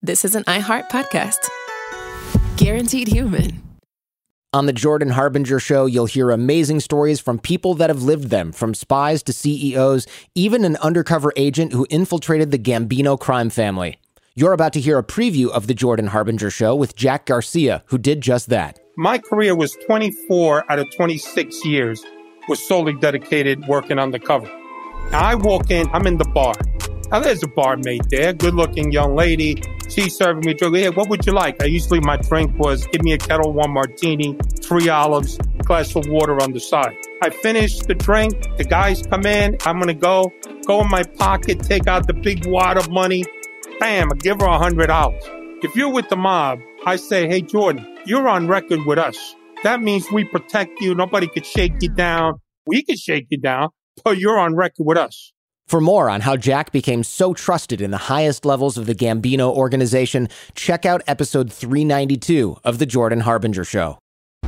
this is an iHeart podcast. Guaranteed human. On the Jordan Harbinger Show, you'll hear amazing stories from people that have lived them, from spies to CEOs, even an undercover agent who infiltrated the Gambino crime family. You're about to hear a preview of the Jordan Harbinger Show with Jack Garcia, who did just that. My career was 24 out of 26 years was solely dedicated working undercover. Now I walk in, I'm in the bar. Now there's a barmaid there, good-looking young lady. She's serving me a drink. Hey, what would you like? Usually my drink was give me a Kettle One martini, 3 olives, glass of water on the side. I finish the drink. The guys come in. I'm going to go in my pocket, take out the big wad of money. Bam, I give her $100. If you're with the mob, I say, hey, Jordan, you're on record with us. That means we protect you. Nobody could shake you down. We could shake you down, but you're on record with us. For more on how Jack became so trusted in the highest levels of the Gambino organization, check out episode 392 of The Jordan Harbinger Show.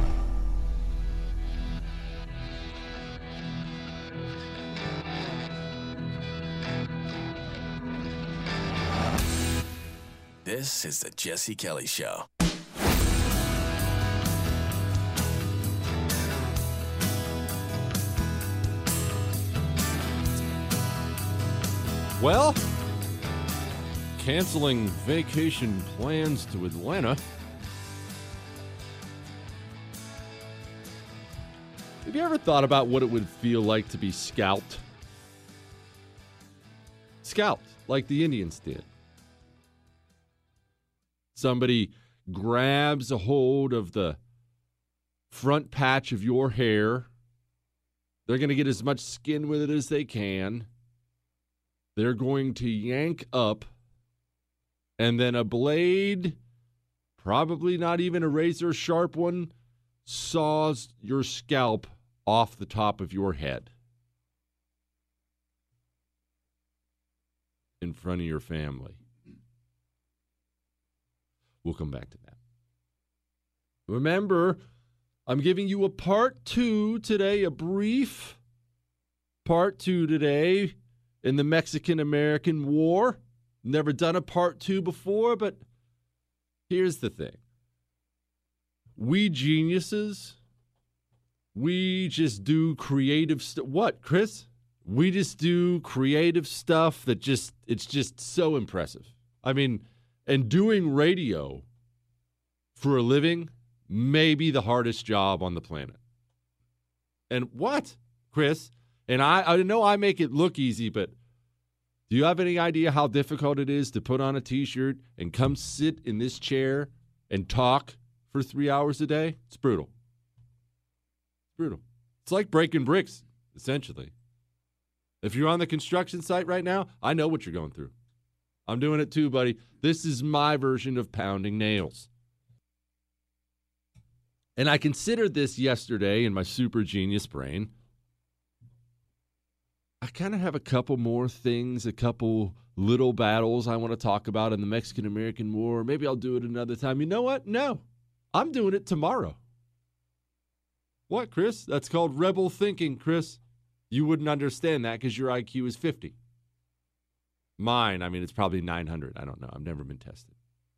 This is the Jesse Kelly Show. Well, canceling vacation plans to Atlanta. Have you ever thought about what it would feel like to be scalped? Scalped, like the Indians did. Somebody grabs a hold of the front patch of your hair. They're going to get as much skin with it as they can. They're going to yank up, and then a blade, probably not even a razor sharp one, saws your scalp off the top of your head in front of your family. We'll come back to that. Remember, I'm giving you a part 2 today, a brief part 2 today in the Mexican-American War. Never done a part 2 before, but here's the thing. We geniuses, we just do creative stuff. What, Chris? We just do creative stuff that it's just so impressive. I mean, and doing radio for a living may be the hardest job on the planet. And what, Chris? And I know I make it look easy, but do you have any idea how difficult it is to put on a T-shirt and come sit in this chair and talk for 3 hours a day? It's brutal. It's brutal. It's like breaking bricks, essentially. If you're on the construction site right now, I know what you're going through. I'm doing it too, buddy. This is my version of pounding nails. And I considered this yesterday in my super genius brain. I kind of have a couple more things, a couple little battles I want to talk about in the Mexican-American War. Maybe I'll do it another time. You know what? No, I'm doing it tomorrow. What, Chris? That's called rebel thinking, Chris. You wouldn't understand that because your IQ is 50. Mine, I mean, it's probably 900. I don't know. I've never been tested.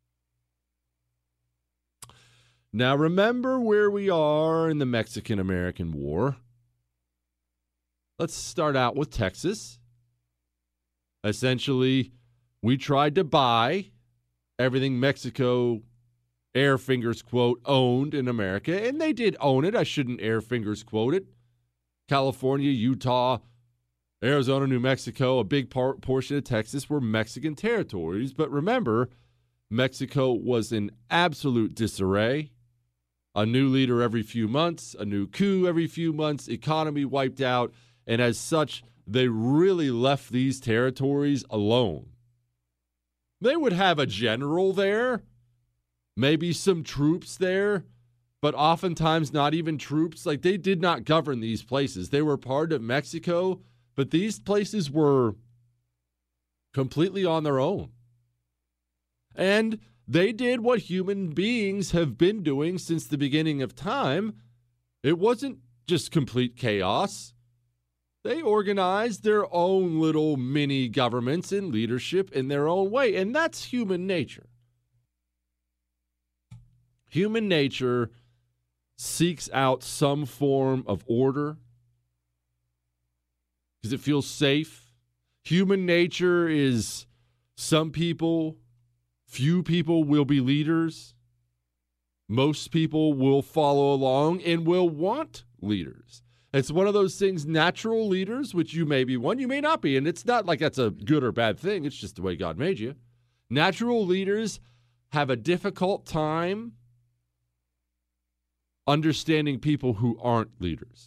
Now, remember where we are in the Mexican-American War. Let's start out with Texas. Essentially, we tried to buy everything Mexico, air fingers quote, owned in America, and they did own it. I shouldn't air fingers quote it. California, Utah, Arizona, New Mexico, a big portion of Texas were Mexican territories. But remember, Mexico was in absolute disarray. A new leader every few months, a new coup every few months, economy wiped out. And as such, they really left these territories alone. They would have a general there, maybe some troops there, but oftentimes not even troops. Like, they did not govern these places. They were part of Mexico, but these places were completely on their own. And they did what human beings have been doing since the beginning of time. It wasn't just complete chaos. They organized their own little mini governments and leadership in their own way, and that's human nature. Human nature seeks out some form of order because it feels safe. Human nature is some people, few people will be leaders. Most people will follow along and will want leaders. It's one of those things, natural leaders, which you may be one, you may not be. And it's not like that's a good or bad thing. It's just the way God made you. Natural leaders have a difficult time understanding people who aren't leaders.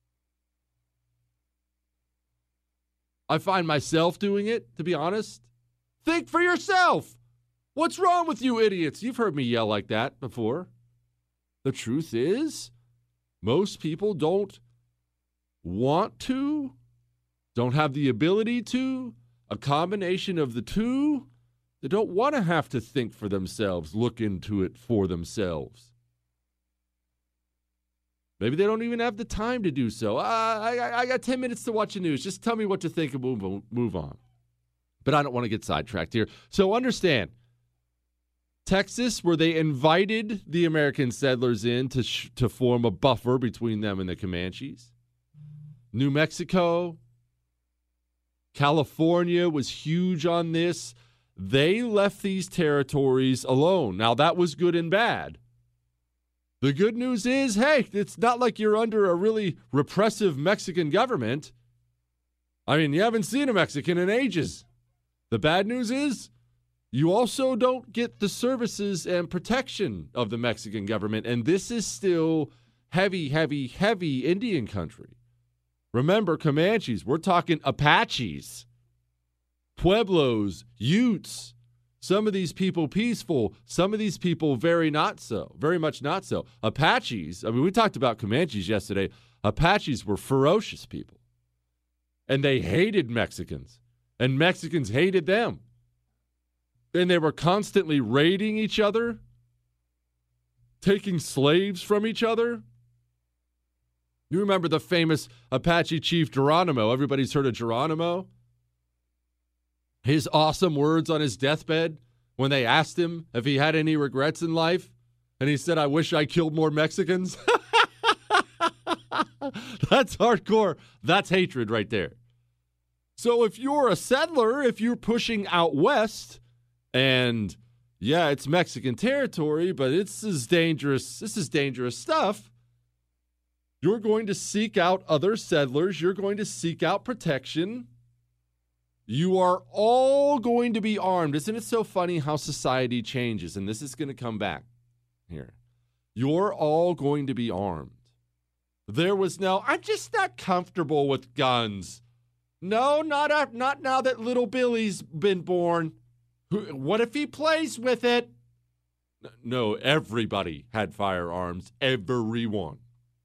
I find myself doing it, to be honest. Think for yourself. What's wrong with you idiots? You've heard me yell like that before. The truth is, most people don't want to, don't have the ability to, a combination of the two. They don't want to have to think for themselves, look into it for themselves. Maybe they don't even have the time to do so. I got 10 minutes to watch the news. Just tell me what to think and move on. But I don't want to get sidetracked here. So understand, Texas, where they invited the American settlers in to form a buffer between them and the Comanches. New Mexico, California was huge on this. They left these territories alone. Now, that was good and bad. The good news is, hey, it's not like you're under a really repressive Mexican government. I mean, you haven't seen a Mexican in ages. The bad news is, you also don't get the services and protection of the Mexican government. And this is still heavy, heavy, heavy Indian country. Remember, Comanches, we're talking Apaches, Pueblos, Utes. Some of these people peaceful, some of these people very much not so. Apaches, I mean, we talked about Comanches yesterday. Apaches were ferocious people. And they hated Mexicans. And Mexicans hated them. And they were constantly raiding each other, taking slaves from each other. You remember the famous Apache chief Geronimo. Everybody's heard of Geronimo? His awesome words on his deathbed when they asked him if he had any regrets in life. And he said, I wish I killed more Mexicans. That's hardcore. That's hatred right there. So if you're a settler, if you're pushing out west, and yeah, it's Mexican territory, but this is dangerous stuff. You're going to seek out other settlers. You're going to seek out protection. You are all going to be armed. Isn't it so funny how society changes? And this is going to come back here. You're all going to be armed. There was no, I'm just not comfortable with guns. No, not now that little Billy's been born. What if he plays with it? No, everybody had firearms. Everyone.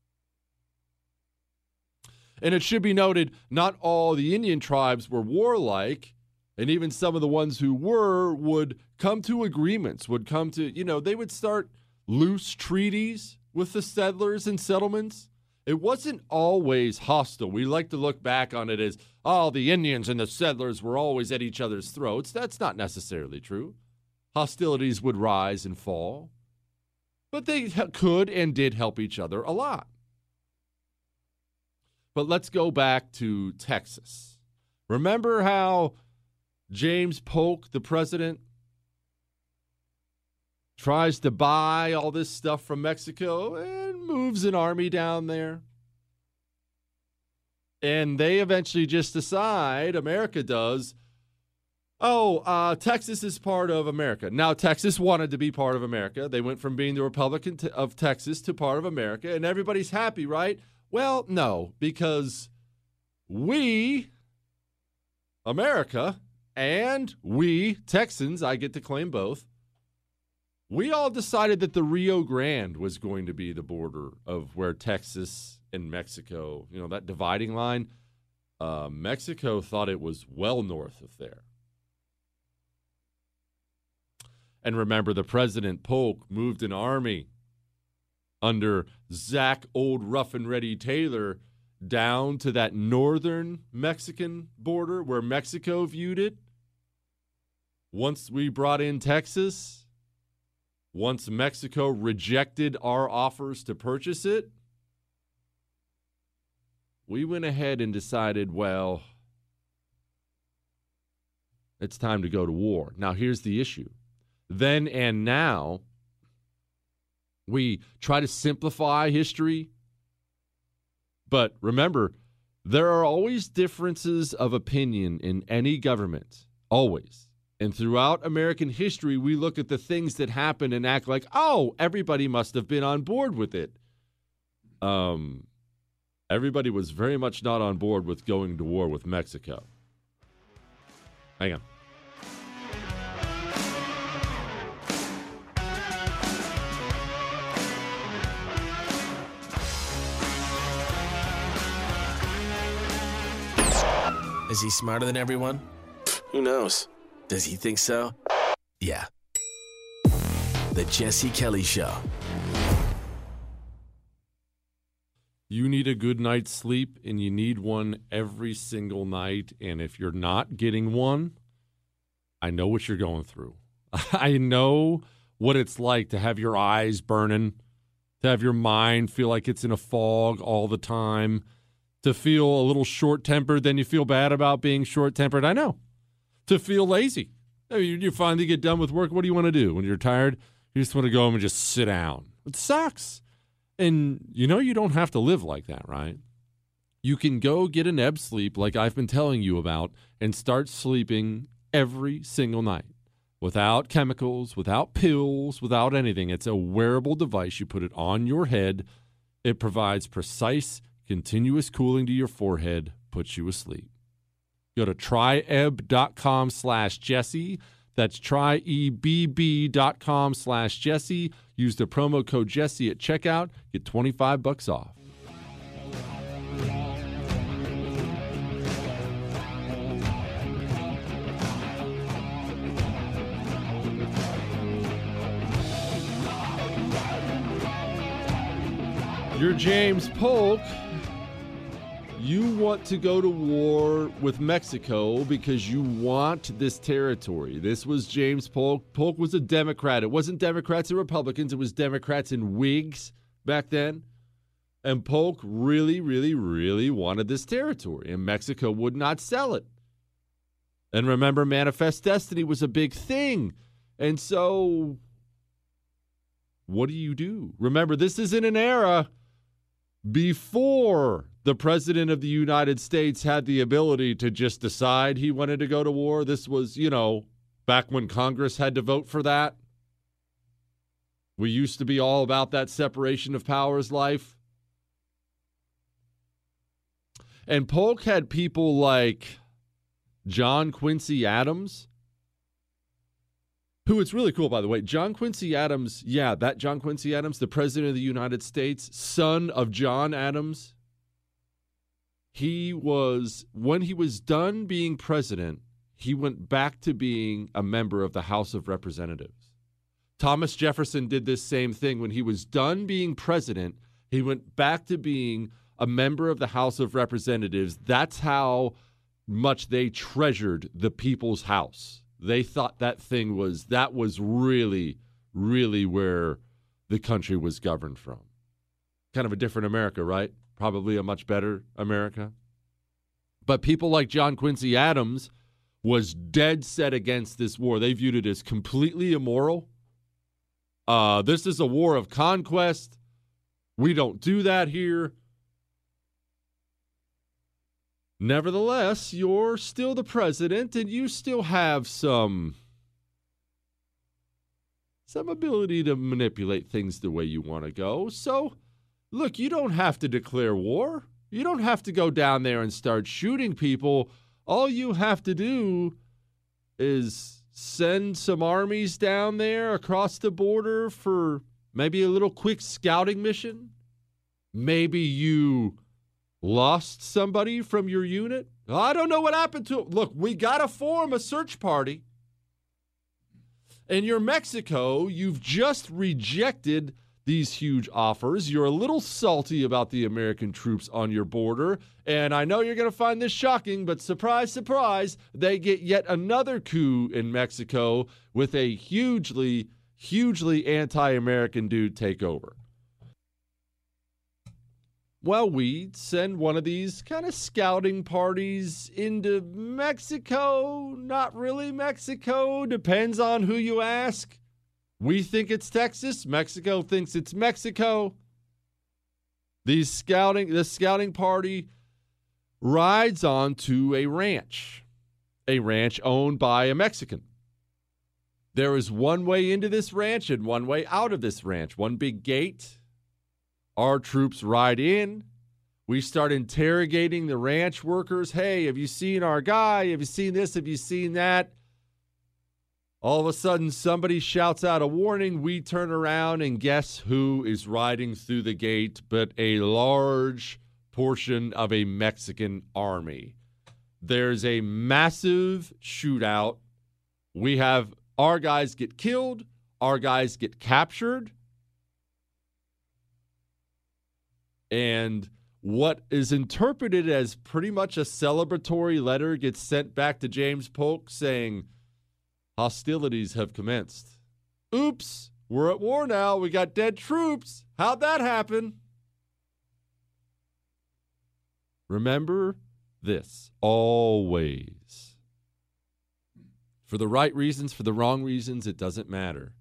And it should be noted, not all the Indian tribes were warlike, and even some of the ones who were would come to agreements, they would start loose treaties with the settlers and settlements. It wasn't always hostile. We like to look back on it as, the Indians and the settlers were always at each other's throats. That's not necessarily true. Hostilities would rise and fall, but they could and did help each other a lot. But let's go back to Texas. Remember how James Polk, the president, tries to buy all this stuff from Mexico and moves an army down there? And they eventually just decide, America does, Texas is part of America. Now, Texas wanted to be part of America. They went from being the Republic of Texas to part of America, and everybody's happy, right? Well, no, because we, America, and we, Texans, I get to claim both, we all decided that the Rio Grande was going to be the border of where Texas and Mexico, that dividing line. Mexico thought it was well north of there. And remember, the President Polk moved an army under Zach Old Rough and Ready Taylor down to that northern Mexican border where Mexico viewed it. Once we brought in Texas, Once Mexico rejected our offers to purchase it, we went ahead and decided, well, it's time to go to war. Now, here's the issue. Then and now, we try to simplify history. But remember, there are always differences of opinion in any government. Always. And throughout American history, we look at the things that happen and act like, oh, everybody must have been on board with it. Everybody was very much not on board with going to war with Mexico. Hang on. Is he smarter than everyone? Who knows? Does he think so? Yeah. The Jesse Kelly Show. You need a good night's sleep, and you need one every single night. And if you're not getting one, I know what you're going through. I know what it's like to have your eyes burning, to have your mind feel like it's in a fog all the time, to feel a little short-tempered, then you feel bad about being short-tempered. I know. To feel lazy. I mean, you finally get done with work. What do you want to do? When you're tired, you just want to go home and just sit down. It sucks. And you know you don't have to live like that, right? You can go get an ebb sleep like I've been telling you about and start sleeping every single night without chemicals, without pills, without anything. It's a wearable device. You put it on your head. It provides precise, continuous cooling to your forehead, puts you asleep. Go to tryebb.com/Jesse. That's tryebb.com/Jesse. Use the promo code Jesse at checkout. Get $25 off. You're James Polk. You want to go to war with Mexico because you want this territory. This was James Polk. Polk was a Democrat. It wasn't Democrats and Republicans. It was Democrats and Whigs back then. And Polk really, really, really wanted this territory. And Mexico would not sell it. And remember, Manifest Destiny was a big thing. And so, what do? Remember, this is in an era before the President of the United States had the ability to just decide he wanted to go to war. This was, back when Congress had to vote for that. We used to be all about that separation of powers life. And Polk had people like John Quincy Adams, who it's really cool, by the way. John Quincy Adams, that John Quincy Adams, the President of the United States, son of John Adams. When he was done being president, he went back to being a member of the House of Representatives. Thomas Jefferson did this same thing. When he was done being president, he went back to being a member of the House of Representatives. That's how much they treasured the people's house. They thought that was really, really where the country was governed from. Kind of a different America, right? Probably a much better America. But people like John Quincy Adams was dead set against this war. They viewed it as completely immoral. This is a war of conquest. We don't do that here. Nevertheless, you're still the president, and you still have some ability to manipulate things the way you want to go. So, look, you don't have to declare war. You don't have to go down there and start shooting people. All you have to do is send some armies down there across the border for maybe a little quick scouting mission. Maybe you lost somebody from your unit. I don't know what happened to it. Look, we got to form a search party. And you're Mexico. You've just rejected these huge offers. You're a little salty about the American troops on your border. And I know you're going to find this shocking, but surprise, surprise, they get yet another coup in Mexico with a hugely, hugely anti-American dude take over? Well, we send one of these kind of scouting parties into Mexico. Not really Mexico. Depends on who you ask. We think it's Texas. Mexico thinks it's Mexico. The scouting party rides on to a ranch owned by a Mexican. There is one way into this ranch and one way out of this ranch. One big gate. Our troops ride in. We start interrogating the ranch workers. Hey, have you seen our guy? Have you seen this? Have you seen that? All of a sudden, somebody shouts out a warning. We turn around, and guess who is riding through the gate but a large portion of a Mexican army. There's a massive shootout. We have our guys get killed. Our guys get captured. And what is interpreted as pretty much a celebratory letter gets sent back to James Polk saying, hostilities have commenced. Oops, we're at war now. We got dead troops. How'd that happen? Remember this always. For the right reasons, for the wrong reasons, it doesn't matter.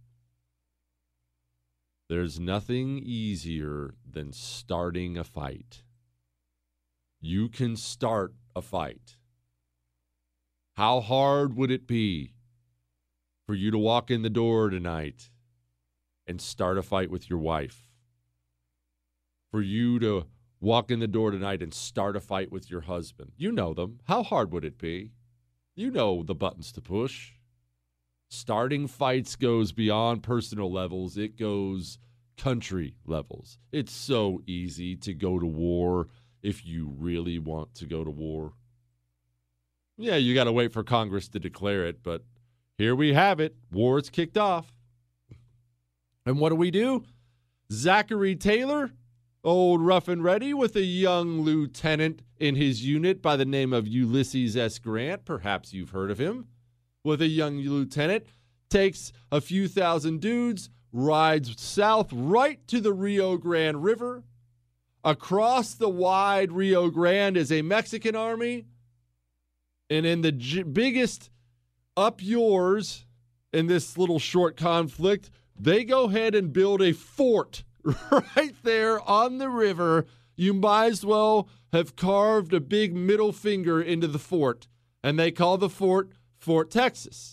There's nothing easier than starting a fight. You can start a fight. How hard would it be for you to walk in the door tonight and start a fight with your wife? For you to walk in the door tonight and start a fight with your husband? You know them. How hard would it be? You know the buttons to push. Starting fights goes beyond personal levels. It goes country levels. It's so easy to go to war if you really want to go to war. Yeah, you got to wait for Congress to declare it, but here we have it. War's kicked off. And what do? Zachary Taylor, old rough and ready, with a young lieutenant in his unit by the name of Ulysses S. Grant. Perhaps you've heard of him. With a young lieutenant, takes a few thousand dudes, rides south right to the Rio Grande River. Across the wide Rio Grande is a Mexican army. And in the biggest up yours in this little short conflict, they go ahead and build a fort right there on the river. You might as well have carved a big middle finger into the fort. And they call the fort Fort Texas.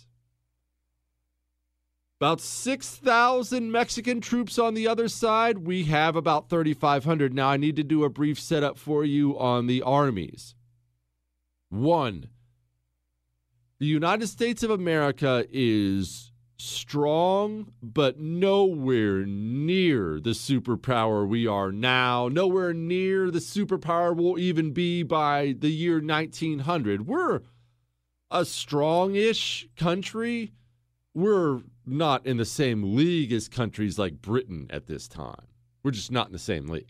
About 6,000 Mexican troops on the other side. We have about 3,500. Now, I need to do a brief setup for you on the armies. 1, the United States of America is strong, but nowhere near the superpower we are now. Nowhere near the superpower we'll even be by the year 1900. We're a strong-ish country. We're not in the same league as countries like Britain at this time. We're just not in the same league.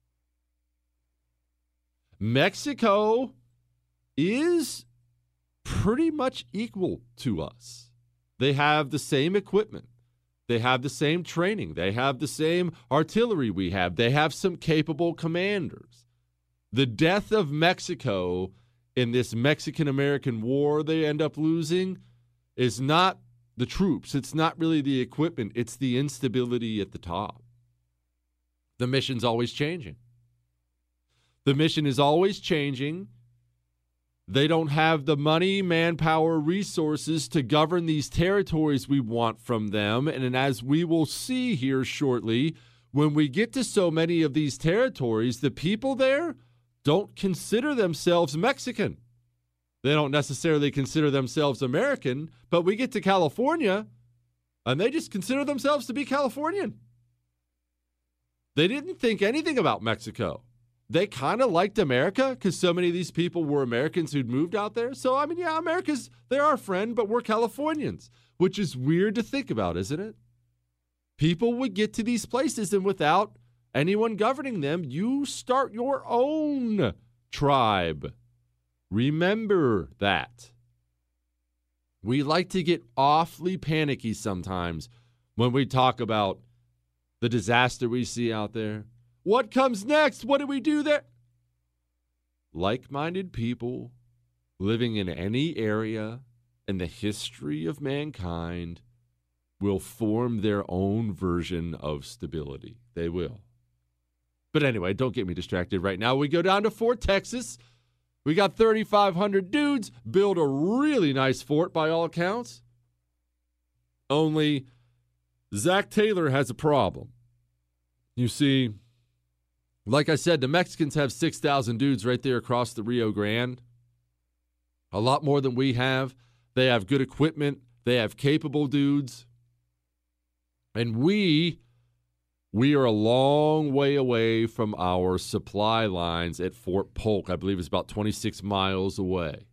Mexico is pretty much equal to us. They have the same equipment. They have the same training. They have the same artillery we have. They have some capable commanders. The death of Mexico in this Mexican-American war they end up losing is not the troops. It's not really the equipment. It's the instability at the top. The mission's always changing. The mission is always changing. They don't have the money, manpower, resources to govern these territories we want from them. And as we will see here shortly, when we get to so many of these territories, the people there don't consider themselves Mexican. They don't necessarily consider themselves American, but we get to California, and they just consider themselves to be Californian. They didn't think anything about Mexico. They kind of liked America because so many of these people were Americans who'd moved out there. So, I mean, yeah, they're our friend, but we're Californians, which is weird to think about, isn't it? People would get to these places, and without anyone governing them, you start your own tribe. Remember that. We like to get awfully panicky sometimes when we talk about the disaster we see out there. What comes next? What do we do there? Like-minded people living in any area in the history of mankind will form their own version of stability. They will. But anyway, don't get me distracted right now. We go down to Fort Texas. We got 3,500 dudes build a really nice fort by all accounts. Only Zach Taylor has a problem. You see, like I said, the Mexicans have 6,000 dudes right there across the Rio Grande. A lot more than we have. They have good equipment. They have capable dudes. And we are a long way away from our supply lines at Fort Polk. I believe it's about 26 miles away.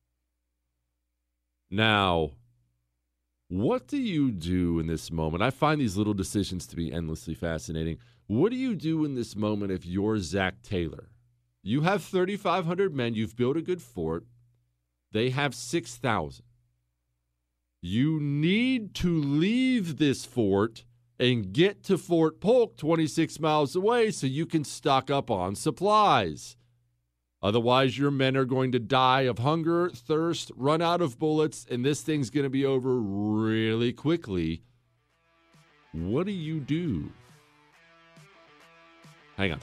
Now, what do you do in this moment? I find these little decisions to be endlessly fascinating. What do you do in this moment if you're Zach Taylor? You have 3,500 men. You've built a good fort. They have 6,000. You need to leave this fort and get to Fort Polk 26 miles away so you can stock up on supplies. Otherwise, your men are going to die of hunger, thirst, run out of bullets, and this thing's going to be over really quickly. What do you do? Hang on.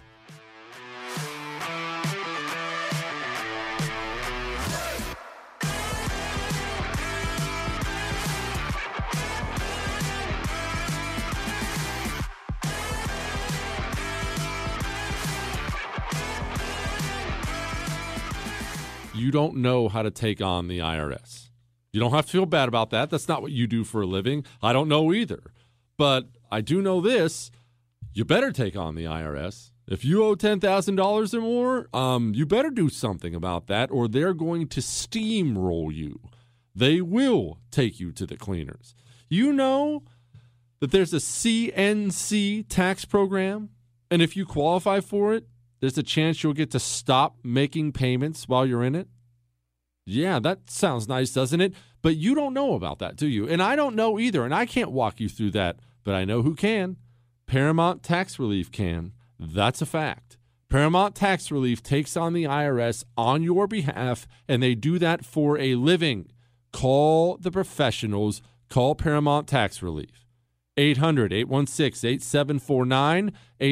You don't know how to take on the IRS. You don't have to feel bad about that. That's not what you do for a living. I don't know either. But I do know this. You better take on the IRS. If you owe $10,000 or more, you better do something about that, or they're going to steamroll you. They will take you to the cleaners. You know that there's a CNC tax program, and if you qualify for it, there's a chance you'll get to stop making payments while you're in it. Yeah, that sounds nice, doesn't it? But you don't know about that, do you? And I don't know either, and I can't walk you through that, but I know who can. Paramount Tax Relief can. That's a fact. Paramount Tax Relief takes on the IRS on your behalf, and they do that for a living. Call the professionals. Call Paramount Tax Relief. 800-816-8749,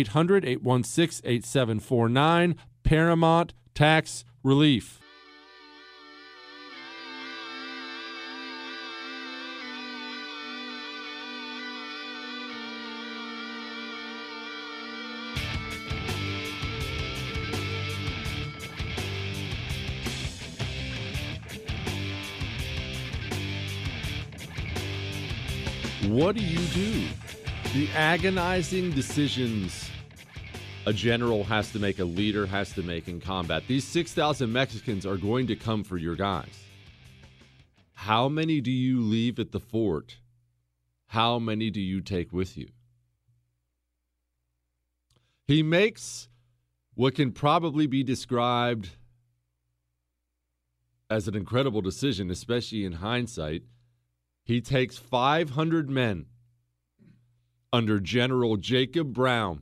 800-816-8749, Paramount Tax Relief. What do you do? The agonizing decisions a general has to make, a leader has to make in combat. These 6,000 Mexicans are going to come for your guys. How many do you leave at the fort? How many do you take with you? He makes what can probably be described as an incredible decision, especially in hindsight. He takes 500 men under General Jacob Brown,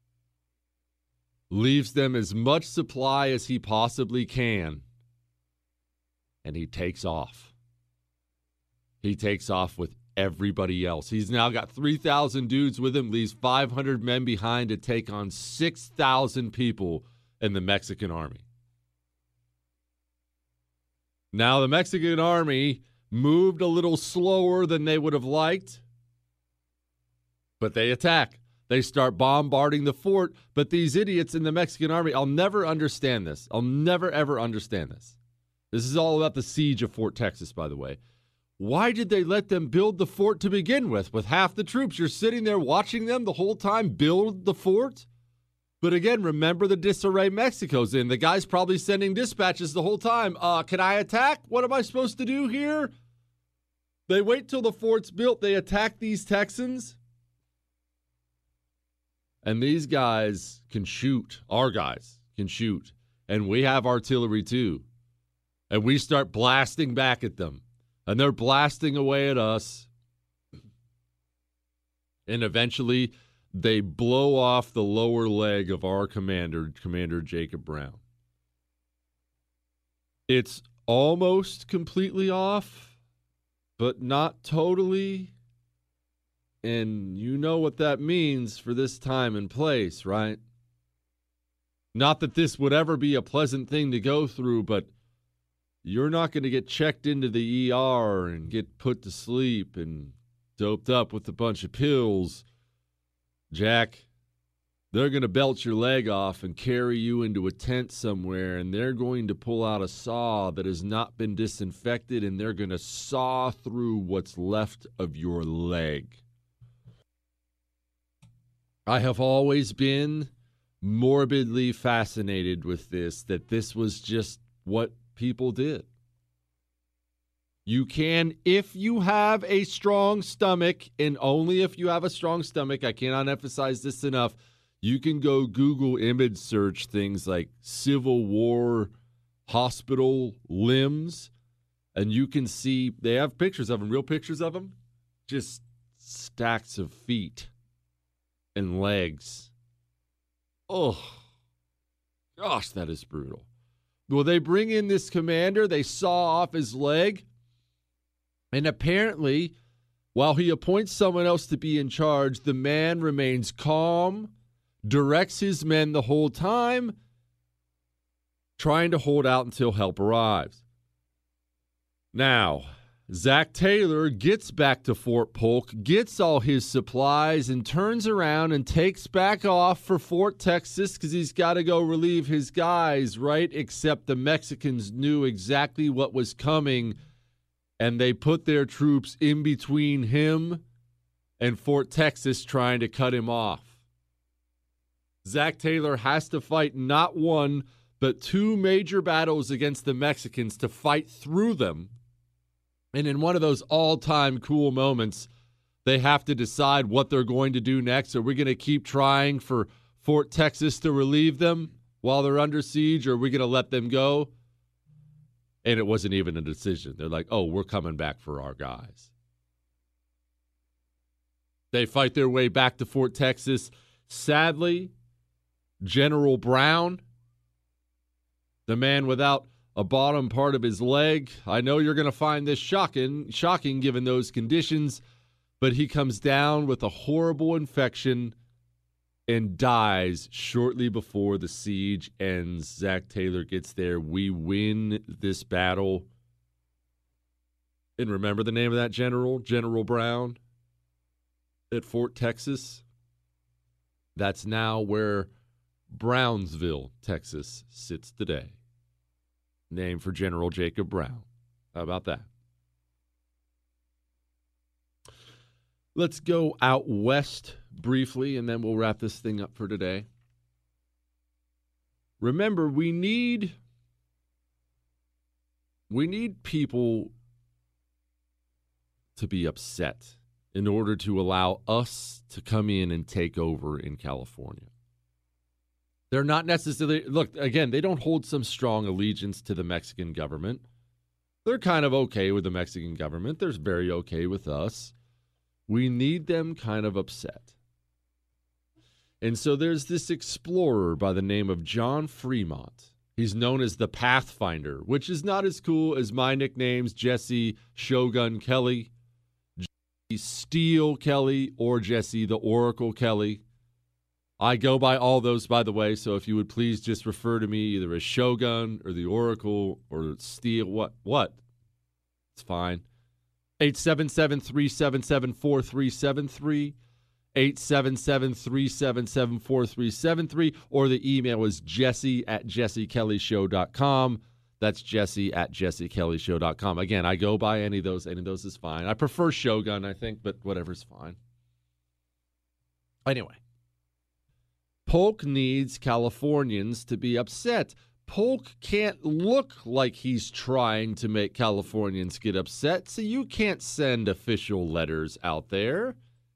leaves them as much supply as he possibly can, and he takes off. He takes off with everybody else. He's now got 3,000 dudes with him, leaves 500 men behind to take on 6,000 people in the Mexican army. Now, the Mexican army moved a little slower than they would have liked, but they attack. They start bombarding the fort, but these idiots in the Mexican army, I'll never understand this. I'll never, ever understand this. This is all about the siege of Fort Texas, by the way. Why did they let them build the fort to begin with half the troops? You're sitting there watching them the whole time build the fort? But again, remember the disarray Mexico's in. The guy's probably sending dispatches the whole time. Can I attack? What am I supposed to do here? They wait till the fort's built. They attack these Texans. And these guys can shoot. Our guys can shoot. And we have artillery too. And we start blasting back at them. And they're blasting away at us. And eventually, they blow off the lower leg of our commander, Commander Jacob Brown. It's almost completely off, but not totally. And you know what that means for this time and place, right? Not that this would ever be a pleasant thing to go through, but you're not going to get checked into the ER and get put to sleep and doped up with a bunch of pills. Jack, they're going to belt your leg off and carry you into a tent somewhere, and they're going to pull out a saw that has not been disinfected, and they're going to saw through what's left of your leg. I have always been morbidly fascinated with this, that this was just what people did. You can, if you have a strong stomach, and only if you have a strong stomach, I cannot emphasize this enough, you can go Google image search things like Civil War hospital limbs, and you can see, they have pictures of them, real pictures of them, just stacks of feet and legs. Oh, gosh, that is brutal. Well, they bring in this commander, they saw off his leg, and apparently, while he appoints someone else to be in charge, the man remains calm, directs his men the whole time, trying to hold out until help arrives. Now, Zach Taylor gets back to Fort Polk, gets all his supplies, and turns around and takes back off for Fort Texas because he's got to go relieve his guys, right? Except the Mexicans knew exactly what was coming, and they put their troops in between him and Fort Texas trying to cut him off. Zach Taylor has to fight not one, but two major battles against the Mexicans to fight through them. And in one of those all-time cool moments, they have to decide what they're going to do next. Are we going to keep trying for Fort Texas to relieve them while they're under siege, or are we going to let them go? And it wasn't even a decision. They're like, oh, we're coming back for our guys. They fight their way back to Fort Texas. Sadly, General Brown, the man without a bottom part of his leg. I know you're going to find this shocking given those conditions, but he comes down with a horrible infection and dies shortly before the siege ends. Zach Taylor gets there. We win this battle. And remember the name of that general? General Brown at Fort Texas. That's now where Brownsville, Texas sits today. Named for General Jacob Brown. How about that? Let's go out west briefly, and then we'll wrap this thing up for today. Remember, we need people to be upset in order to allow us to come in and take over in California. They're not necessarily, look, again, they don't hold some strong allegiance to the Mexican government. They're kind of okay with the Mexican government. They're very okay with us. We need them kind of upset. And so there's this explorer by the name of John Fremont. He's known as the Pathfinder, which is not as cool as my nicknames, Jesse Shogun Kelly, Jesse Steel Kelly, or Jesse the Oracle Kelly. I go by all those, by the way, so if you would please just refer to me either as Shogun or the Oracle or Steel. What? It's fine. 877-377-4373, 877-377-4373, or the email is jesse@jessekellyshow.com. That's jesse@jessekellyshow.com. Again, I go by any of those. Any of those is fine. I prefer Shogun, I think, but whatever's fine. Anyway. Polk needs Californians to be upset. Polk can't look like he's trying to make Californians get upset, so you can't send official letters out there.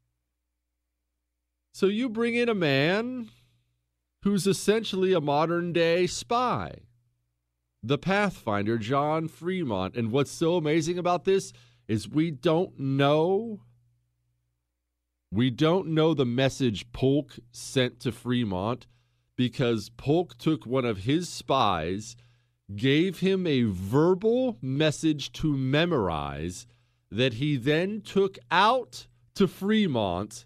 So you bring in a man who's essentially a modern-day spy, the Pathfinder, John Fremont. And what's so amazing about this is we don't know We don't know the message Polk sent to Fremont because Polk took one of his spies, gave him a verbal message to memorize that he then took out to Fremont,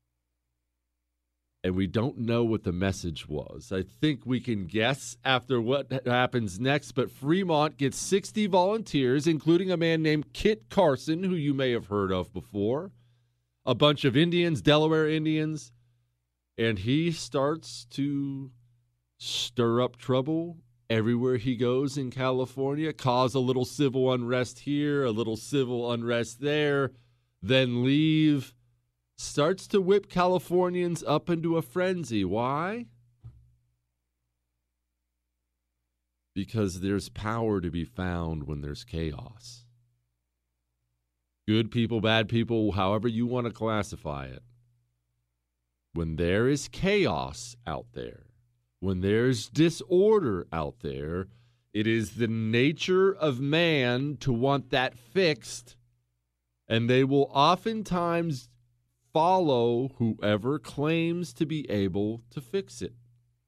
and we don't know what the message was. I think we can guess after what happens next, but Fremont gets 60 volunteers, including a man named Kit Carson, who you may have heard of before, a bunch of Indians, Delaware Indians, and he starts to stir up trouble everywhere he goes in California, cause a little civil unrest here, a little civil unrest there, then leave. Starts to whip Californians up into a frenzy. Why? Because there's power to be found when there's chaos. Good people, bad people, however you want to classify it. When there is chaos out there, when there's disorder out there, it is the nature of man to want that fixed, and they will oftentimes follow whoever claims to be able to fix it.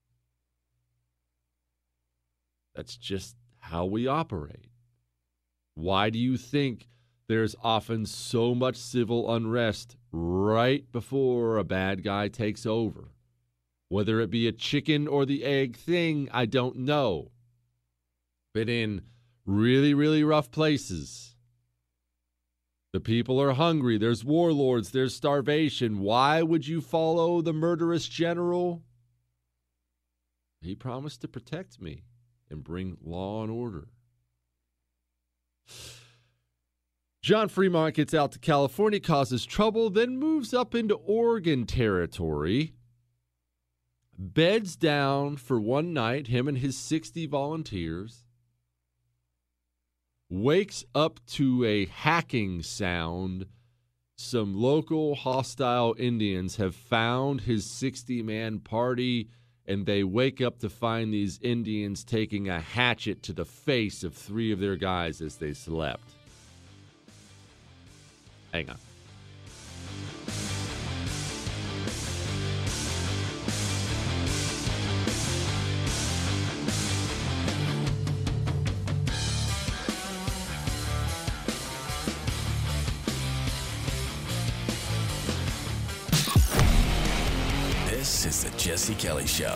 That's just how we operate. Why do you think there's often so much civil unrest right before a bad guy takes over? Whether it be a chicken or the egg thing, I don't know. But in really, really rough places, the people are hungry. There's warlords. There's starvation. Why would you follow the murderous general? He promised to protect me and bring law and order. John Fremont gets out to California, causes trouble, then moves up into Oregon territory, beds down for one night, him and his 60 volunteers, wakes up to a hacking sound. Some local hostile Indians have found his 60-man party, and they wake up to find these Indians taking a hatchet to the face of 3 of their guys as they slept. Hang on. This is the Jesse Kelly Show.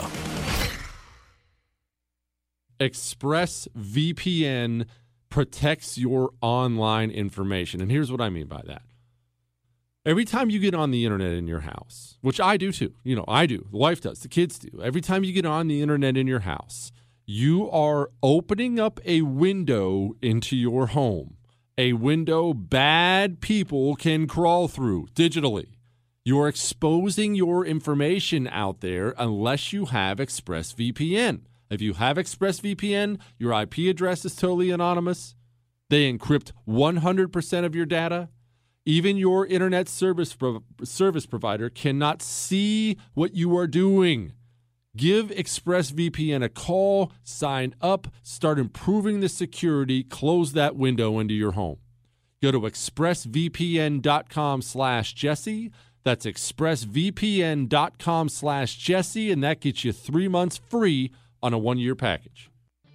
ExpressVPN protects your online information. And here's what I mean by that. Every time you get on the internet in your house, which I do too, I do, the wife does, the kids do. Every time you get on the internet in your house, you are opening up a window into your home, a window bad people can crawl through digitally. You're exposing your information out there unless you have ExpressVPN. If you have ExpressVPN, your IP address is totally anonymous. They encrypt 100% of your data. Even your internet service provider cannot see what you are doing. Give ExpressVPN a call, sign up, start improving the security, close that window into your home. Go to expressvpn.com/Jesse. That's expressvpn.com/Jesse, and that gets you 3 months free on a 1-year package.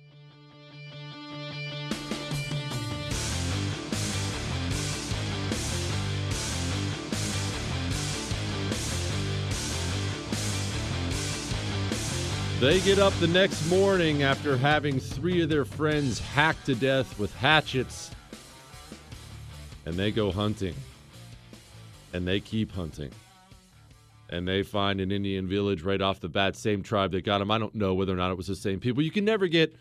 They get up the next morning after having 3 of their friends hacked to death with hatchets, and they go hunting. And they keep hunting. And they find an Indian village right off the bat, same tribe that got them. I don't know whether or not it was the same people. You can never get...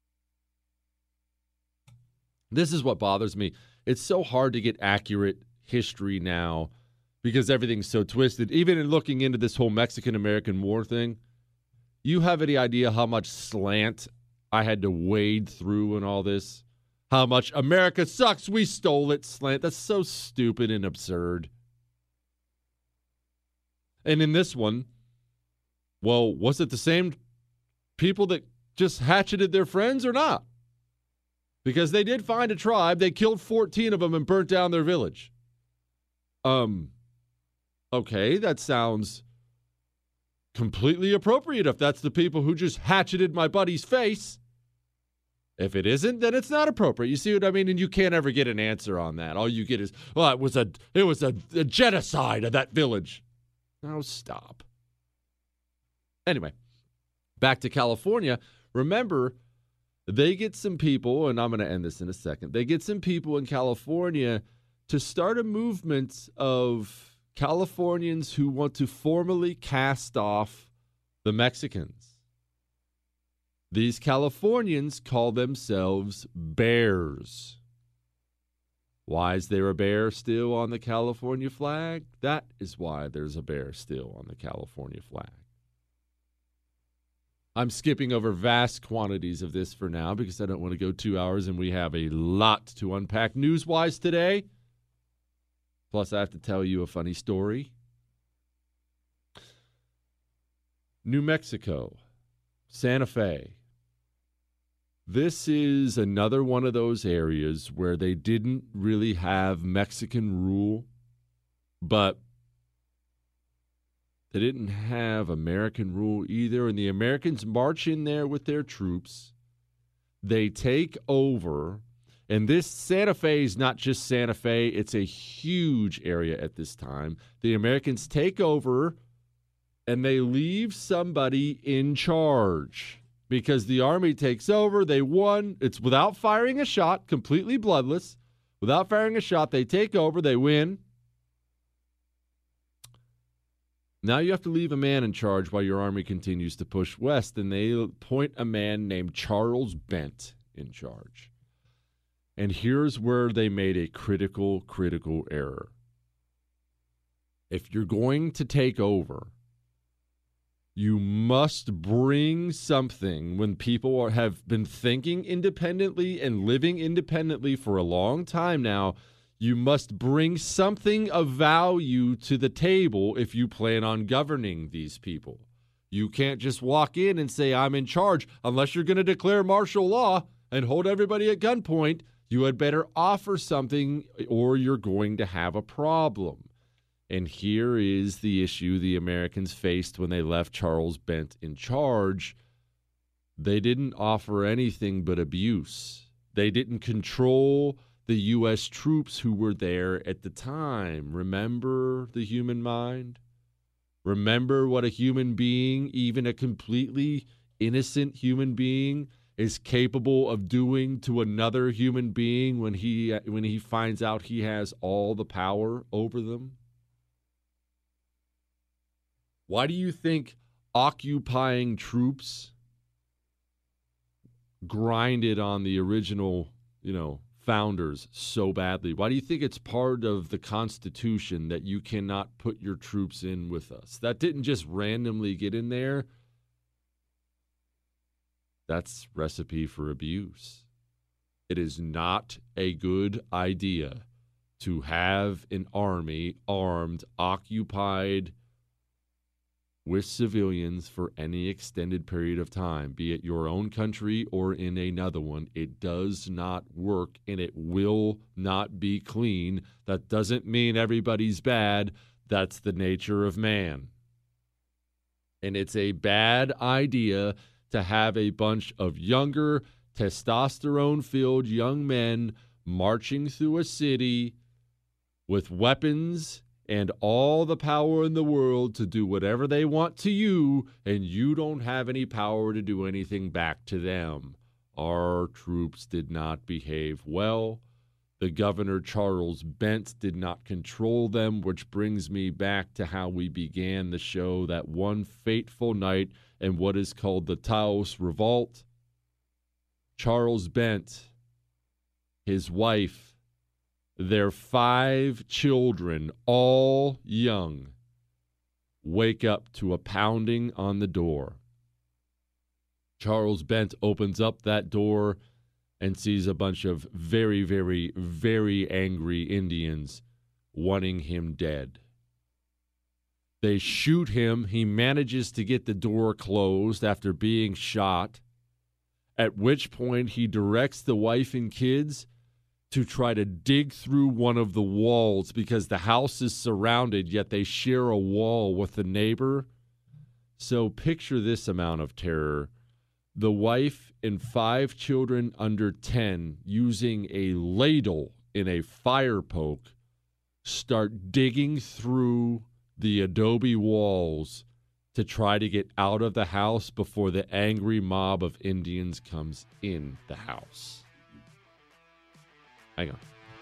This is what bothers me. It's so hard to get accurate history now because everything's so twisted. Even in looking into this whole Mexican-American War thing, you have any idea how much slant I had to wade through in all this? How much America sucks, we stole it slant? That's so stupid and absurd. And in this one, well, was it the same people that just hatcheted their friends or not? Because they did find a tribe. They killed 14 of them and burnt down their village. Okay, that sounds completely appropriate if that's the people who just hatcheted my buddy's face. If it isn't, then it's not appropriate. You see what I mean? And you can't ever get an answer on that. All you get is, well, it was a genocide of that village. Now stop. Anyway, back to California. Remember, they get some people, and I'm going to end this in a second. They get some people in California to start a movement of Californians who want to formally cast off the Mexicans. These Californians call themselves bears. Why is there a bear still on the California flag? That is why there's a bear still on the California flag. I'm skipping over vast quantities of this for now because I don't want to go 2 hours, and we have a lot to unpack news-wise today. Plus, I have to tell you a funny story. New Mexico, Santa Fe. This is another one of those areas where they didn't really have Mexican rule, but they didn't have American rule either. And the Americans march in there with their troops. They take over. And this Santa Fe is not just Santa Fe. It's a huge area at this time. The Americans take over, and they leave somebody in charge. Because the Army takes over, they won. It's without firing a shot, completely bloodless. Without firing a shot, they take over, they win. Now you have to leave a man in charge while your Army continues to push west, and they appoint a man named Charles Bent in charge. And here's where they made a critical error. If you're going to take over, you must bring something when people have been thinking independently and living independently for a long time now. You must bring something of value to the table if you plan on governing these people. You can't just walk in and say, I'm in charge. Unless you're going to declare martial law and hold everybody at gunpoint, you had better offer something or you're going to have a problem. And here is the issue the Americans faced when they left Charles Bent in charge. They didn't offer anything but abuse. They didn't control the U.S. troops who were there at the time. Remember the human mind? Remember what a human being, even a completely innocent human being, is capable of doing to another human being when he finds out he has all the power over them? Why do you think occupying troops grinded on the original, founders so badly? Why do you think it's part of the Constitution that you cannot put your troops in with us? That didn't just randomly get in there. That's recipe for abuse. It is not a good idea to have an army armed, occupied with civilians for any extended period of time, be it your own country or in another one. It does not work, and it will not be clean. That doesn't mean everybody's bad. That's the nature of man. And it's a bad idea to have a bunch of younger, testosterone-filled young men marching through a city with weapons and all the power in the world to do whatever they want to you, and you don't have any power to do anything back to them. Our troops did not behave well. The Governor Charles Bent did not control them, which brings me back to how we began the show that one fateful night in what is called the Taos Revolt. Charles Bent, his wife, their 5 children, all young, wake up to a pounding on the door. Charles Bent opens up that door and sees a bunch of very, very, very angry Indians wanting him dead. They shoot him. He manages to get the door closed after being shot, at which point he directs the wife and kids to try to dig through one of the walls because the house is surrounded, yet they share a wall with a neighbor. So picture this amount of terror. The wife and 5 children under 10 using a ladle in a fire poke start digging through the adobe walls to try to get out of the house before the angry mob of Indians comes in the house. Hang on.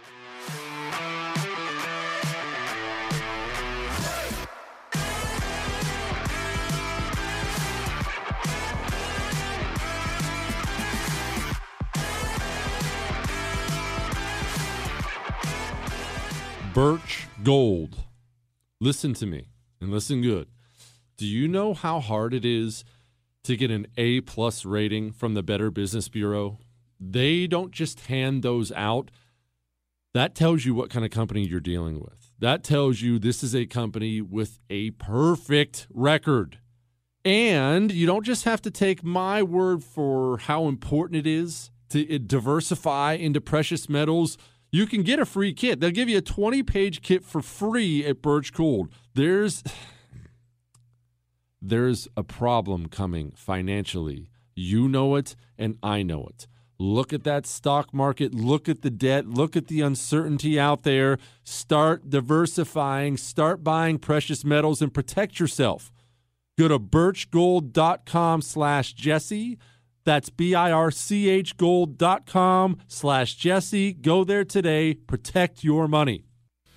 Birch Gold. Listen to me and listen good. Do you know how hard it is to get an A+ rating from the Better Business Bureau? They don't just hand those out. That tells you what kind of company you're dealing with. That tells you this is a company with a perfect record. And you don't just have to take my word for how important it is to diversify into precious metals. You can get a free kit. They'll give you a 20-page kit for free at Birch Gold. There's a problem coming financially. You know it, and I know it. Look at that stock market. Look at the debt. Look at the uncertainty out there. Start diversifying. Start buying precious metals and protect yourself. Go to birchgold.com/Jesse. That's birchgold.com/Jesse. Go there today. Protect your money.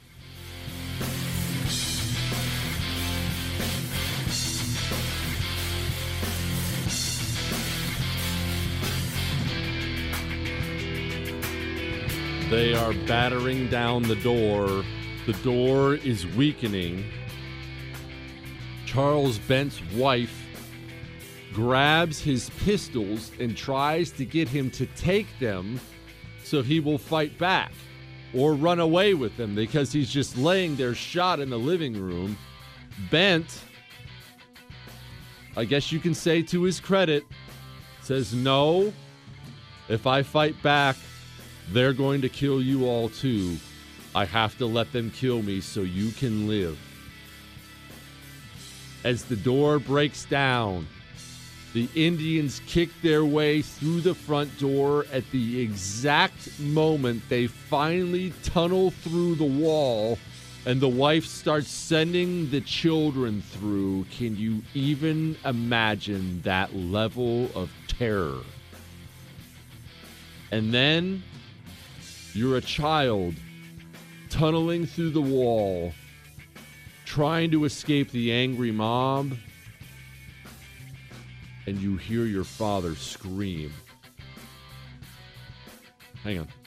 They are battering down the door. The door is weakening. Charles Bent's wife grabs his pistols and tries to get him to take them so he will fight back or run away with them because he's just laying there shot in the living room. Bent, I guess you can say to his credit, says, no, if I fight back, they're going to kill you all too. I have to let them kill me so you can live. As the door breaks down, the Indians kick their way through the front door at the exact moment they finally tunnel through the wall and the wife starts sending the children through. Can you even imagine that level of terror? And then you're a child tunneling through the wall, trying to escape the angry mob, and you hear your father scream. Hang on.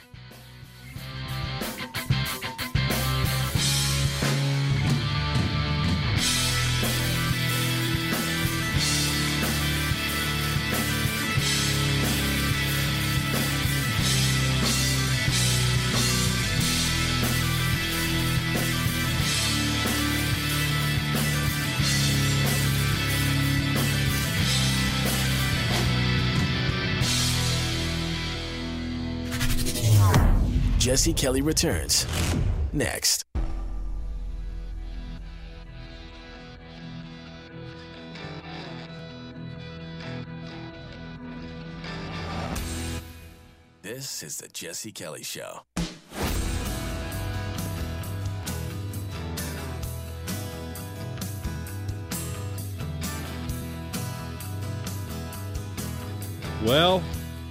Jesse Kelly returns next. This is the Jesse Kelly Show. Well,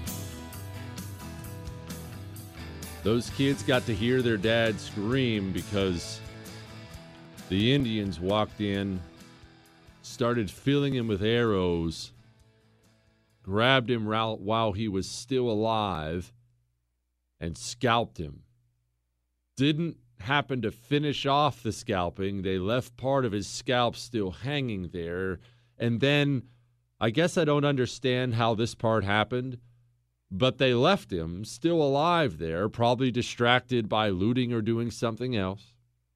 those kids got to hear their dad scream because the Indians walked in, started filling him with arrows, grabbed him while he was still alive, and scalped him. Didn't happen to finish off the scalping. They left part of his scalp still hanging there. And then, I guess I don't understand how this part happened, but they left him still alive there, probably distracted by looting or doing something else.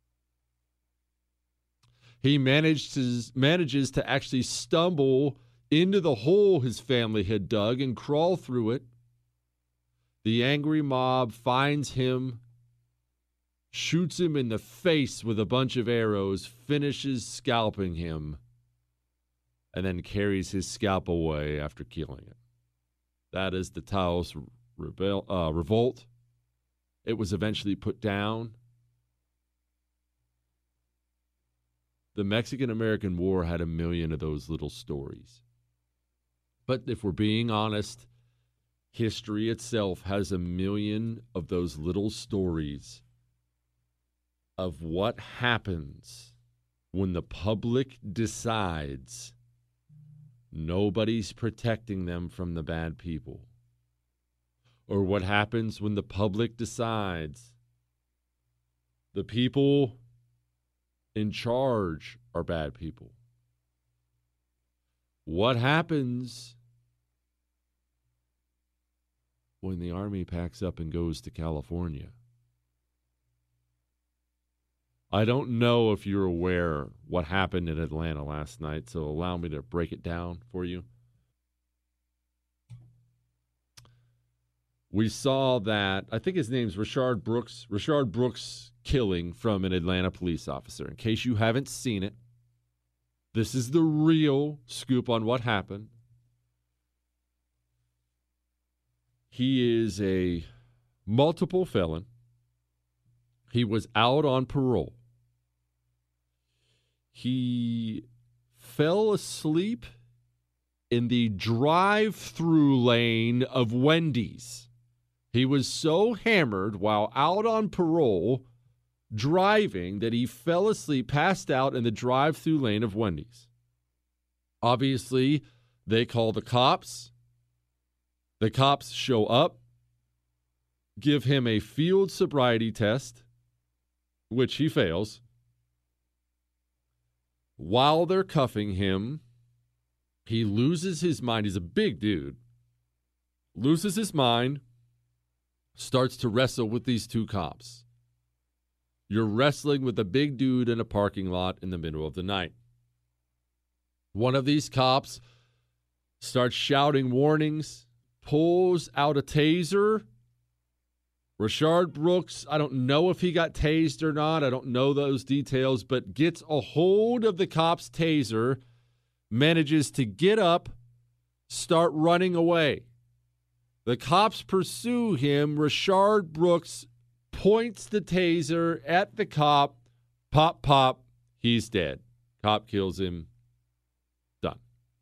He manages to actually stumble into the hole his family had dug and crawl through it. The angry mob finds him, shoots him in the face with a bunch of arrows, finishes scalping him, and then carries his scalp away after killing it. That is the Taos revolt. It was eventually put down. The Mexican-American War had 1 million of those little stories. But if we're being honest, history itself has 1 million of those little stories of what happens when the public decides nobody's protecting them from the bad people. Or what happens when the public decides the people in charge are bad people. What happens when the Army packs up and goes to California? I don't know if you're aware what happened in Atlanta last night, so allow me to break it down for you. We saw that, I think his name's Rayshard Brooks killing from an Atlanta police officer. In case you haven't seen it, this is the real scoop on what happened. He is a multiple felon. He was out on parole. He fell asleep in the drive-through lane of Wendy's. He was so hammered while out on parole driving that he fell asleep, passed out in the drive-through lane of Wendy's. Obviously, they call the cops. The cops show up, give him a field sobriety test, which he fails. While they're cuffing him, he loses his mind. He's a big dude. Loses his mind, starts to wrestle with these two cops. You're wrestling with a big dude in a parking lot in the middle of the night. One of these cops starts shouting warnings, pulls out a taser. Rayshard Brooks, I don't know if he got tased or not. I don't know those details, but gets a hold of the cop's taser, manages to get up, start running away. The cops pursue him. Rayshard Brooks points the taser at the cop. Pop, pop. He's dead. Cop kills him. Done.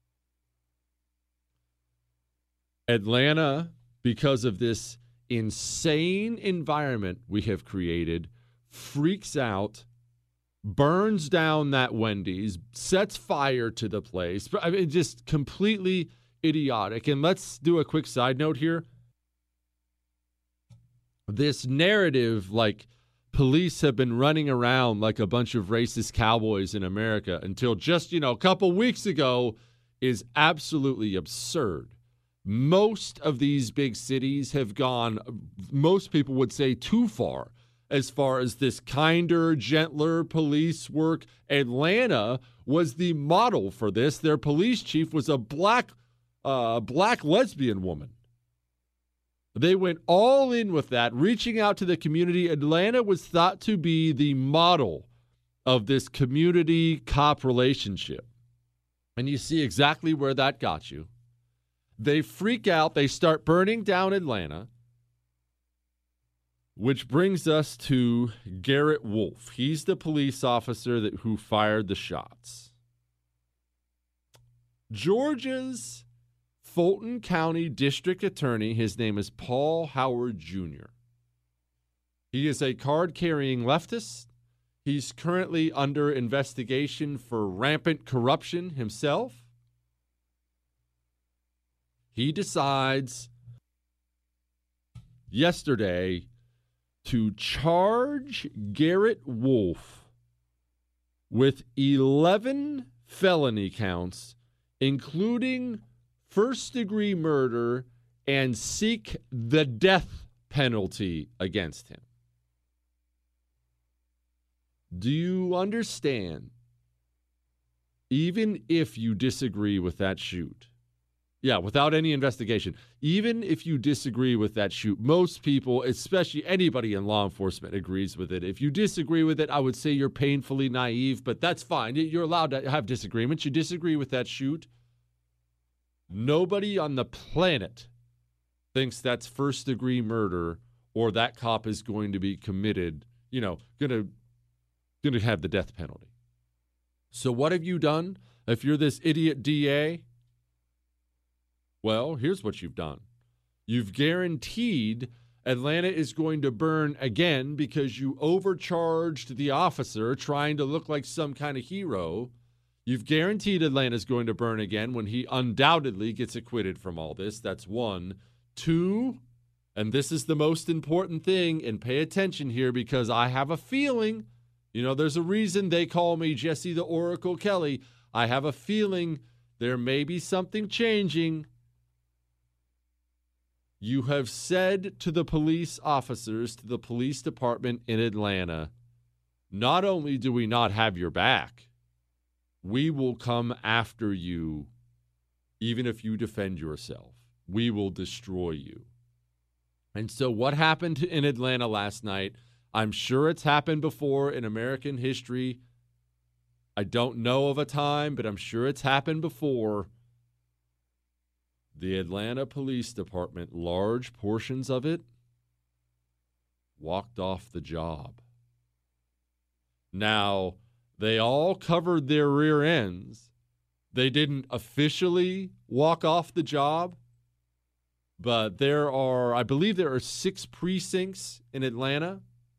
Atlanta, because of this insane environment we have created, freaks out, burns down that Wendy's, sets fire to the place. I mean, just completely idiotic. And let's do a quick side note here. This narrative, like police have been running around like a bunch of racist cowboys in America until just, a couple weeks ago, is absolutely absurd. Most of these big cities have gone, most people would say, too far as this kinder, gentler police work. Atlanta was the model for this. Their police chief was a black lesbian woman. They went all in with that, reaching out to the community. Atlanta was thought to be the model of this community cop relationship. And you see exactly where that got you. They freak out. They start burning down Atlanta, which brings us to Garrett Wolfe. He's the police officer who fired the shots. Georgia's Fulton County District Attorney, his name is Paul Howard Jr. He is a card-carrying leftist. He's currently under investigation for rampant corruption himself. He decides yesterday to charge Garrett Wolfe with 11 felony counts, including first-degree murder, and seek the death penalty against him. Do you understand? Even if you disagree with that shoot, Yeah, without any investigation. Even if you disagree with that shoot, most people, especially anybody in law enforcement, agrees with it. If you disagree with it, I would say you're painfully naive, but that's fine. You're allowed to have disagreements. You disagree with that shoot. Nobody on the planet thinks that's first-degree murder or that cop is going to be committed, going to have the death penalty. So what have you done? If you're this idiot DA, well, here's what you've done. You've guaranteed Atlanta is going to burn again because you overcharged the officer trying to look like some kind of hero. You've guaranteed Atlanta's going to burn again when he undoubtedly gets acquitted from all this. That's one. Two, and this is the most important thing, and pay attention here because I have a feeling, there's a reason they call me Jesse the Oracle Kelly. I have a feeling there may be something changing. You have said to the police officers, to the police department in Atlanta, not only do we not have your back, we will come after you even if you defend yourself. We will destroy you. And so what happened in Atlanta last night, I'm sure it's happened before in American history. I don't know of a time, but I'm sure it's happened before. The Atlanta Police Department, large portions of it, walked off the job. Now, they all covered their rear ends. They didn't officially walk off the job, but I believe there are 6 precincts in Atlanta.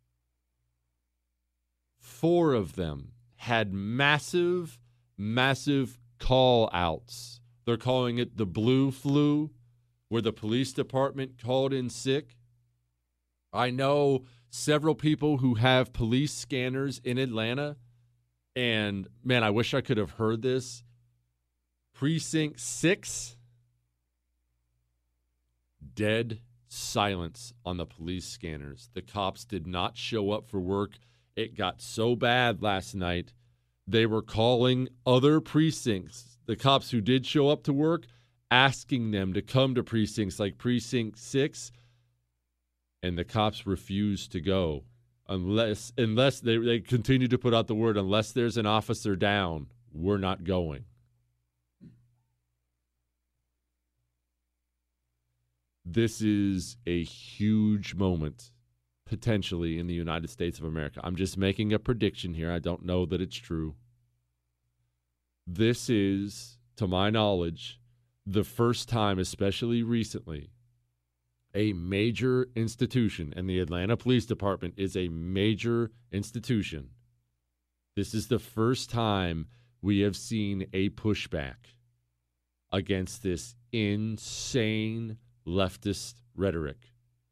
4 of them had massive, massive call-outs. They're calling it the blue flu, where the police department called in sick. I know several people who have police scanners in Atlanta, and man, I wish I could have heard this. Precinct 6, dead silence on the police scanners. The cops did not show up for work. It got so bad last night, they were calling other precincts, the cops who did show up to work, asking them to come to precincts like Precinct 6, and the cops refused to go unless they continue to put out the word, unless there's an officer down, we're not going. This is a huge moment, potentially, in the United States of America. I'm just making a prediction here. I don't know that it's true. This is, to my knowledge, the first time, especially recently, a major institution, and the Atlanta Police Department is a major institution. This is the first time we have seen a pushback against this insane leftist rhetoric.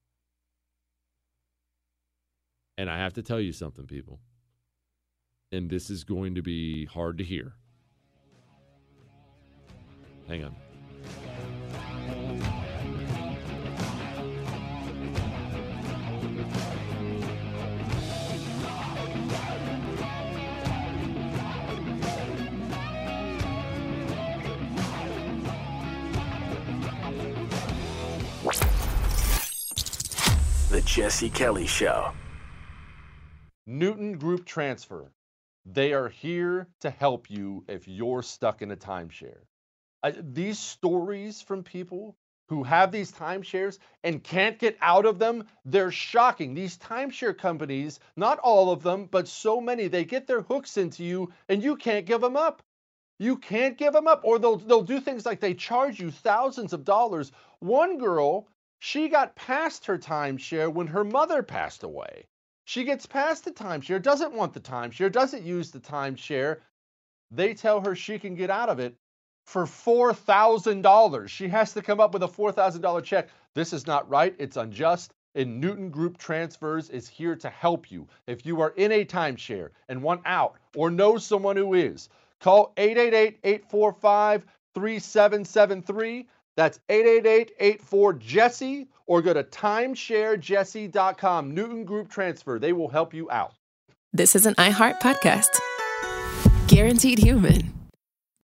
And I have to tell you something, people, and this is going to be hard to hear. Hang on. The Jesse Kelly Show. Newton Group Transfer. They are here to help you if you're stuck in a timeshare. These stories from people who have these timeshares and can't get out of them, they're shocking. These timeshare companies, not all of them, but so many, they get their hooks into you and you can't give them up. You can't give them up, or they'll do things like they charge you thousands of dollars. One girl, she got past her timeshare when her mother passed away. She gets past the timeshare, doesn't want the timeshare, doesn't use the timeshare. They tell her she can get out of it for $4,000. She has to come up with a $4,000 check. This is not right. It's unjust. And Newton Group Transfers is here to help you. If you are in a timeshare and want out or know someone who is, call 888-845-3773. That's 888-84-JESSE, or go to timesharejesse.com. Newton Group Transfer. They will help you out. This is an iHeart podcast. Guaranteed Human.